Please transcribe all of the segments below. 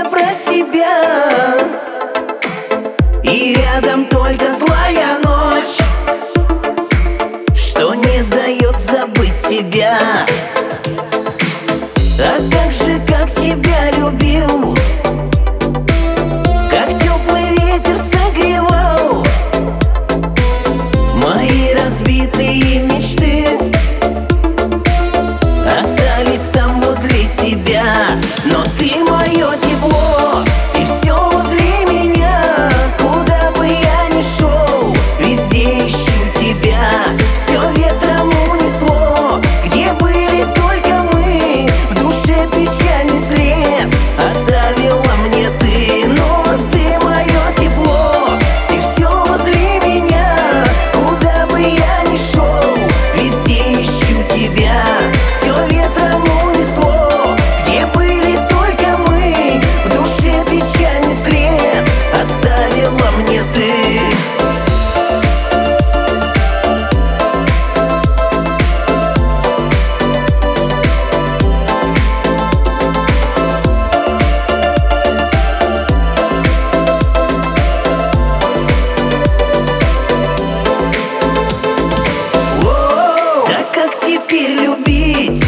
только про себя, и рядом только злая ночь, что не дает забыть тебя. А как тебя любил, как теплый ветер согревал мои разбитые мечты. Остались там возле тебя, но ты мое тепло, ты все возле меня. Куда бы я ни шел, везде ищу тебя. Все ветром унесло, где были только мы. В душе печальный след оставила мне ты, но ты мое тепло, ты все возле меня. Куда бы я ни шел, везде ищу тебя. Все ветром унесло, где были только мы. В душе печальный след оставила мне ты. Теперь любить,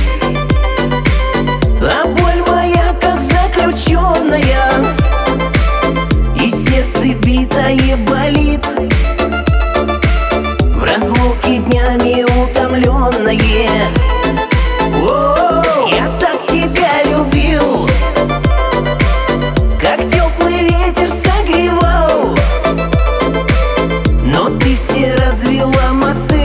а боль моя как заключенная, и сердце битое болит, в разлуке днями утомленное. Я так тебя любил, как теплый ветер согревал, но ты все развела мосты,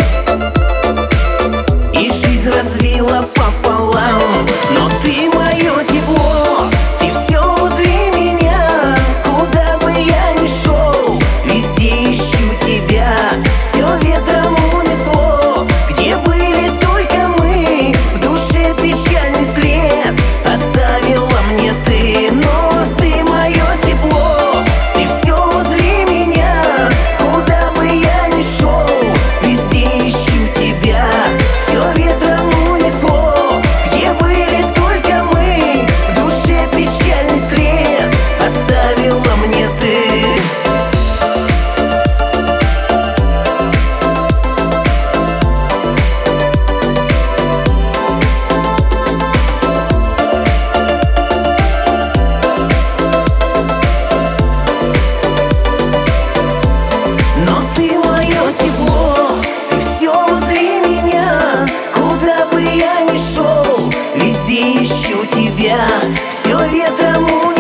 разбила пополам. Но ты мое тепло, ты все возле меня. Куда бы я ни шел, везде ищу тебя. Все ветром унесло, где были только мы. В душе печальный след оставила мне ты, но ты мое тепло, ты все возле меня. Куда бы я ни шел, везде ищу тебя. Все ветром унесло, где были только мы. В душе печальный след оставила мне ты. Но ты мое тепло, ты все возле меня. Куда бы я ни шел, везде ищу тебя. Все ветром унесло,